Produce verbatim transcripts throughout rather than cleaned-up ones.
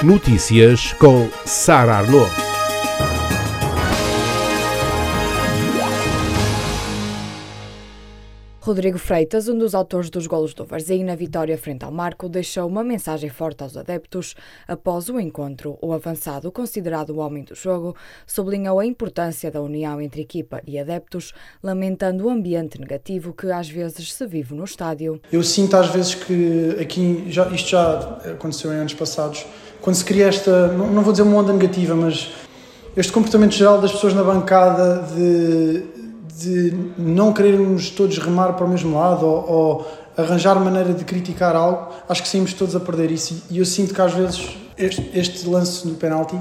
Notícias com Sara Arnaud. Rodrigo Freitas, um dos autores dos golos do Varzim na vitória frente ao Marco, deixou uma mensagem forte aos adeptos após o encontro. O avançado, considerado o homem do jogo, sublinhou a importância da união entre equipa e adeptos, lamentando o ambiente negativo que às vezes se vive no estádio. Eu sinto às vezes que aqui, já, isto já aconteceu em anos passados, quando se cria esta, não, não vou dizer uma onda negativa, mas este comportamento geral das pessoas na bancada de... de não querermos todos remar para o mesmo lado ou, ou arranjar maneira de criticar algo, acho que saímos todos a perder isso. E eu sinto que às vezes este, este lance do penalti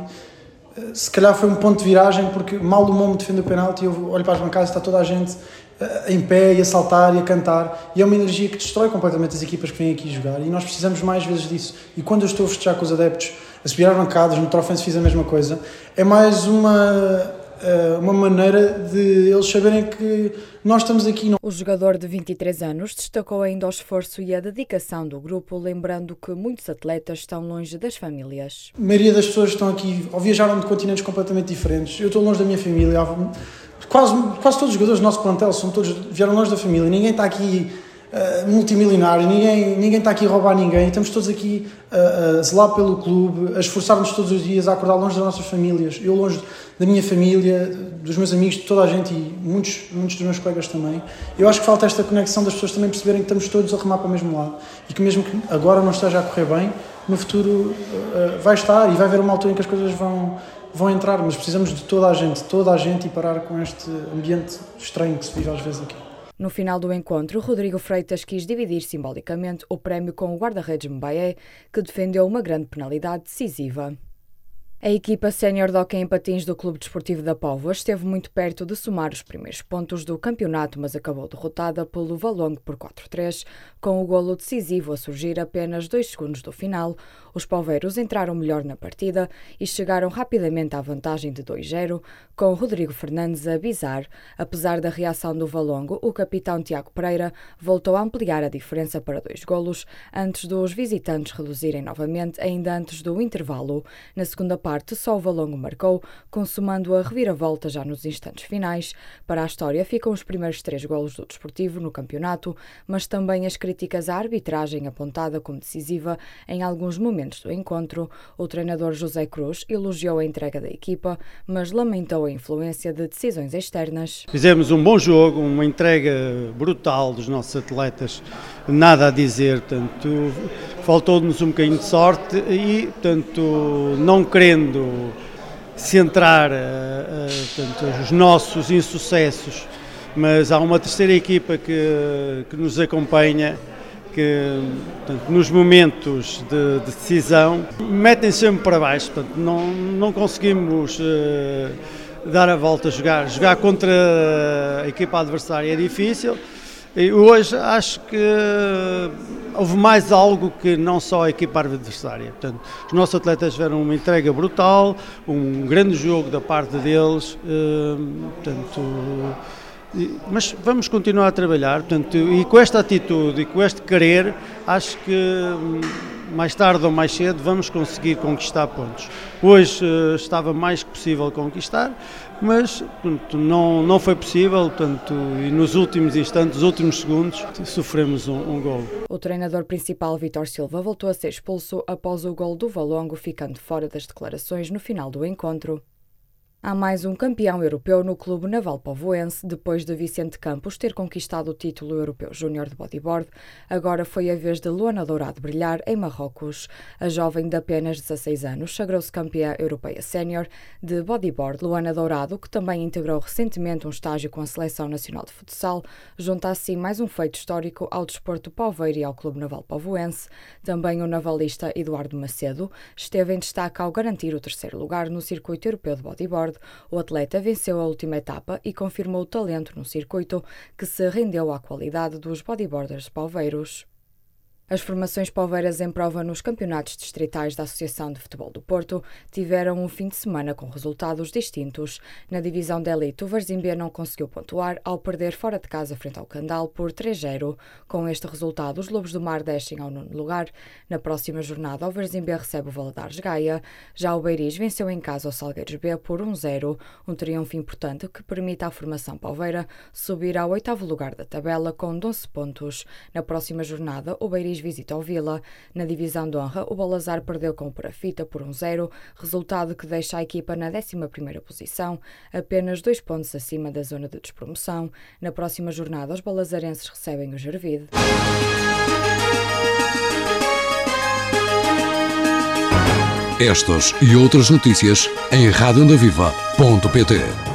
se calhar foi um ponto de viragem, porque mal o Momo defende o penalti, eu olho para as bancadas e está toda a gente em pé e a saltar e a cantar, e é uma energia que destrói completamente as equipas que vêm aqui jogar, e nós precisamos mais vezes disso. E quando eu estou a festejar com os adeptos, a subir às bancadas, no Trofense fiz a mesma coisa, é mais uma... uma maneira de eles saberem que nós estamos aqui. O jogador de vinte e três anos destacou ainda o esforço e a dedicação do grupo, lembrando que muitos atletas estão longe das famílias. A maioria das pessoas estão aqui, ou viajaram de continentes completamente diferentes. Eu estou longe da minha família. Quase, quase todos os jogadores do nosso plantel são todos, vieram longe da família. Ninguém está aqui uh, multimilionário, ninguém, ninguém está aqui a roubar ninguém. Estamos todos aqui uh, a zelar pelo clube, a esforçar-nos todos os dias, a acordar longe das nossas famílias. Eu longe da minha família, dos meus amigos, de toda a gente, e muitos, muitos dos meus colegas também. Eu acho que falta esta conexão das pessoas também perceberem que estamos todos a remar para o mesmo lado, e que mesmo que agora não esteja a correr bem, no futuro uh, vai estar, e vai haver uma altura em que as coisas vão, vão entrar, mas precisamos de toda a gente, toda a gente, e parar com este ambiente estranho que se vive às vezes aqui. No final do encontro, Rodrigo Freitas quis dividir simbolicamente o prémio com o guarda-redes Mbaye, que defendeu uma grande penalidade decisiva. A equipa sénior de hóquei em patins do Clube Desportivo da Póvoa esteve muito perto de somar os primeiros pontos do campeonato, mas acabou derrotada pelo Valongo por quatro a três, com o golo decisivo a surgir apenas dois segundos do final. Os poveiros entraram melhor na partida e chegaram rapidamente à vantagem de dois a zero, com Rodrigo Fernandes a bizar. Apesar da reação do Valongo, o capitão Tiago Pereira voltou a ampliar a diferença para dois golos, antes dos visitantes reduzirem novamente, ainda antes do intervalo. Na segunda parte, só o Valongo marcou, consumando a reviravolta já nos instantes finais. Para a história ficam os primeiros três golos do Desportivo no campeonato, mas também as críticas à arbitragem apontada como decisiva em alguns momentos do encontro. O treinador José Cruz elogiou a entrega da equipa, mas lamentou a influência de decisões externas. Fizemos um bom jogo, uma entrega brutal dos nossos atletas, nada a dizer, portanto, faltou-nos um bocadinho de sorte e, portanto, não querendo centrar uh, uh, portanto, os nossos insucessos, mas há uma terceira equipa que, que nos acompanha, que portanto, nos momentos de, de decisão metem sempre para baixo, portanto, não, não conseguimos uh, dar a volta a jogar. Jogar contra a equipa adversária é difícil. E hoje acho que houve mais algo que não só a equipa adversária. Portanto, os nossos atletas tiveram uma entrega brutal, um grande jogo da parte deles, portanto, mas vamos continuar a trabalhar, portanto, e com esta atitude e com este querer, acho que mais tarde ou mais cedo vamos conseguir conquistar pontos. Hoje estava mais que possível conquistar, mas portanto, não, não foi possível, portanto, e nos últimos instantes, nos últimos segundos, sofremos um, um gol. O treinador principal, Vítor Silva, voltou a ser expulso após o gol do Valongo, ficando fora das declarações no final do encontro. Há mais um campeão europeu no Clube Naval Povoense. Depois de Vicente Campos ter conquistado o título europeu júnior de bodyboard, agora foi a vez de Luana Dourado brilhar em Marrocos. A jovem de apenas dezasseis anos sagrou-se campeã europeia sénior de bodyboard. Luana Dourado, que também integrou recentemente um estágio com a Seleção Nacional de Futsal, junta assim mais um feito histórico ao desporto poveiro e ao Clube Naval Povoense. Também o navalista Eduardo Macedo esteve em destaque ao garantir o terceiro lugar no circuito europeu de bodyboard. O atleta venceu a última etapa e confirmou o talento no circuito, que se rendeu à qualidade dos bodyboarders poveiros. As formações poveiras em prova nos campeonatos distritais da Associação de Futebol do Porto tiveram um fim de semana com resultados distintos. Na divisão de elite, o Varzimbe não conseguiu pontuar ao perder fora de casa frente ao Candal por três a zero. Com este resultado, os Lobos do Mar descem ao nono lugar. Na próxima jornada, o Varzimbe recebe o Valadares Gaia. Já o Beiris venceu em casa o Salgueiros B por um a zero, um triunfo importante que permite à formação poveira subir ao oitavo lugar da tabela com doze pontos. Na próxima jornada, o Beiris visita o Vila. Na divisão de honra, o Balazar perdeu com o Parafita por um a zero, resultado que deixa a equipa na décima primeira posição, apenas dois pontos acima da zona de despromoção. Na próxima jornada, os balazarenses recebem o Gervide. Estas e outras notícias em rádio onda viva ponto pt.